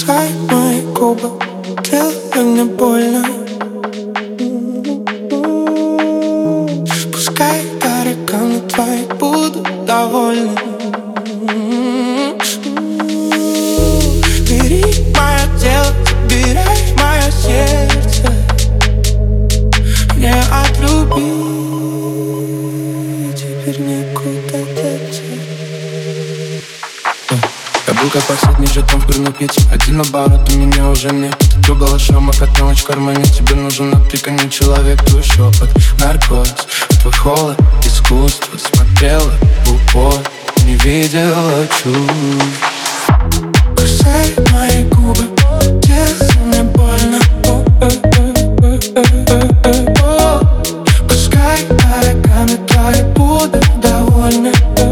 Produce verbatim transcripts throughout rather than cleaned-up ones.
Пускай мои губы делают мне больно. Пускай тараканы твои будут довольны. Бери мое тело, забирай мое сердце. Мне от любви теперь некуда деться. Я был как последний жетон в пивном пить. Один оборот, у меня уже нет. Ты трогала шамок, от мелочь в кармане. Тебе нужен напряганный человек. Твой шепот, наркоз, твой холод, искусство. Смотрела в упор, не видела чувств. Кусай мои губы, делай мне больно. Пускай тараканы твои будут довольны.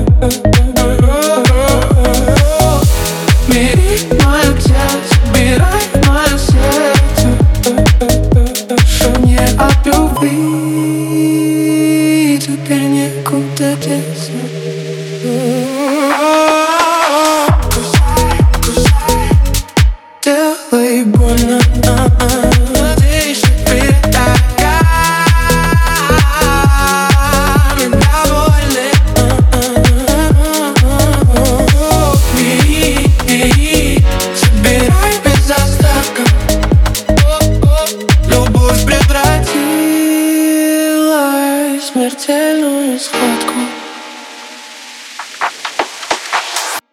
Бери мое тело, забирай мое сердце. Мне от любви теперь некуда деться.